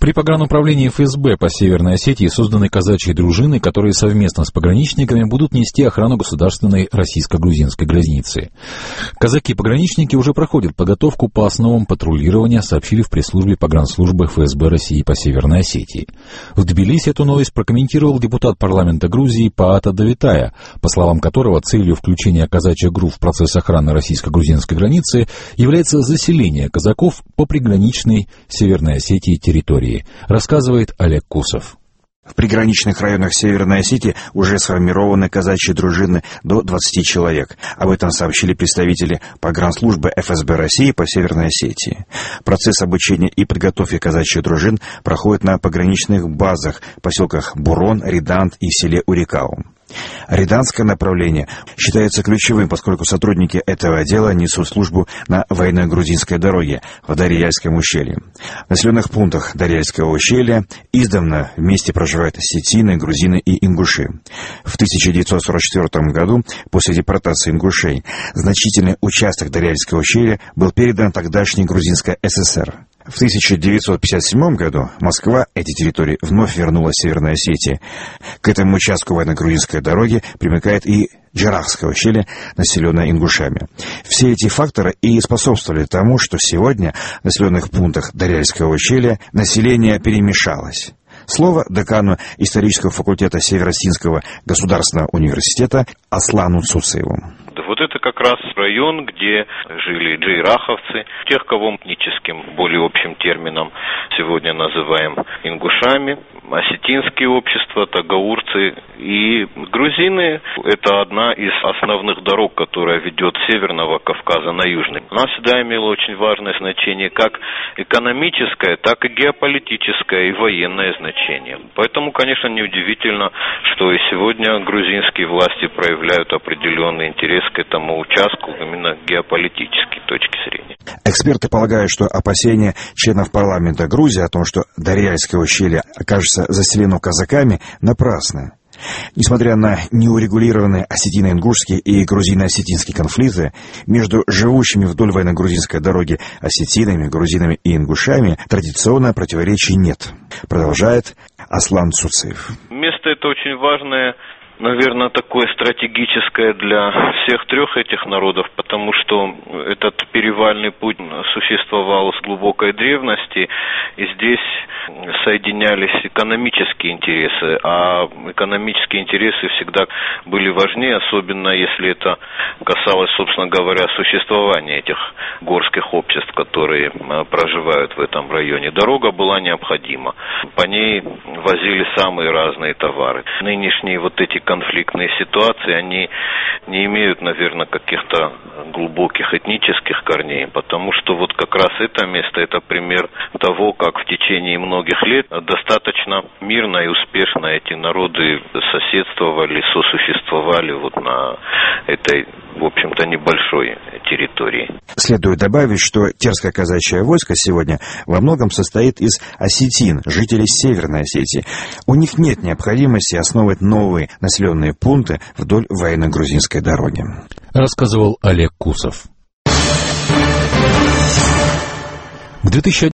При погрануправлении ФСБ по Северной Осетии созданы казачьи дружины, которые совместно с пограничниками будут нести охрану государственной российско-грузинской границы. Казаки-пограничники уже проходят подготовку по основам патрулирования, сообщили в пресс-службе погранслужбы ФСБ России по Северной Осетии. В Тбилиси эту новость прокомментировал депутат парламента Грузии Паата Давитая, по словам которого целью включения казачьих групп в процесс охраны российско-грузинской границы является заселение казаков по приграничной Северной Осетии территории. Рассказывает Олег Кусов. В приграничных районах Северной Осетии уже сформированы казачьи дружины до 20 человек. Об этом сообщили представители погранслужбы ФСБ России по Северной Осетии. Процесс обучения и подготовки казачьих дружин проходит на пограничных базах в поселках Бурон, Ридант и селе Урикау. Ридантское направление считается ключевым, поскольку сотрудники этого отдела несут службу на военно-грузинской дороге в Дарьяльском ущелье. В населенных пунктах Дарьяльского ущелья издавна вместе проживают осетины, грузины и ингуши. В 1944 году, после депортации ингушей, значительный участок Дарьяльского ущелья был передан тогдашней Грузинской ССР. В 1957 году Москва эти территории вновь вернула Северной Осетии. К этому участку военно-грузинской дороги примыкает и Джарахское ущелье, населенное ингушами. Все эти факторы и способствовали тому, что сегодня в населенных пунктах Дарьяльского ущелья население перемешалось. Слово декану исторического факультета Северо-Осетинского государственного университета Аслану Цуцеву. Вот это как раз район, где жили джейраховцы, тех, кого этническим, более общим термином сегодня называем ингушами, осетинские общества, тагаурцы и грузины. Это одна из основных дорог, которая ведет с Северного Кавказа на Южный. Она всегда имела очень важное значение, как экономическое, так и геополитическое и военное значение. Поэтому, конечно, неудивительно, что и сегодня грузинские власти проявляют определенный интерес к этому участку именно геополитической точки зрения. Эксперты полагают, что опасения членов парламента Грузии о том, что Дарьяльское ущелье окажется заселено казаками, напрасны. Несмотря на неурегулированные осетино-ингушские и грузино-осетинские конфликты, между живущими вдоль военно-грузинской дороги осетинами, грузинами и ингушами традиционно противоречий нет, продолжает Аслан Цуцев. Место это очень важное, наверное, такое стратегическое для всех трех этих народов, потому что этот перевальный путь существовал с глубокой древности, и здесь соединялись экономические интересы, а экономические интересы всегда были важнее, особенно если это касалось, собственно говоря, существования этих горских обществ, которые проживают в этом районе. Дорога была необходима, по ней возили самые разные товары. Нынешние вот эти конфликтные ситуации, они не имеют, наверное, каких-то глубоких этнических корней, потому что вот как раз это место, это пример того, как в течение многих лет достаточно мирно и успешно эти народы соседствовали, сосуществовали вот на этой, в общем-то, небольшой территории. Следует добавить, что терское казачье войско сегодня во многом состоит из осетин, жителей Северной Осетии. У них нет необходимости основывать новые населенные пункты вдоль военно-грузинской дороги. Рассказывал Олег Кусов. К 2011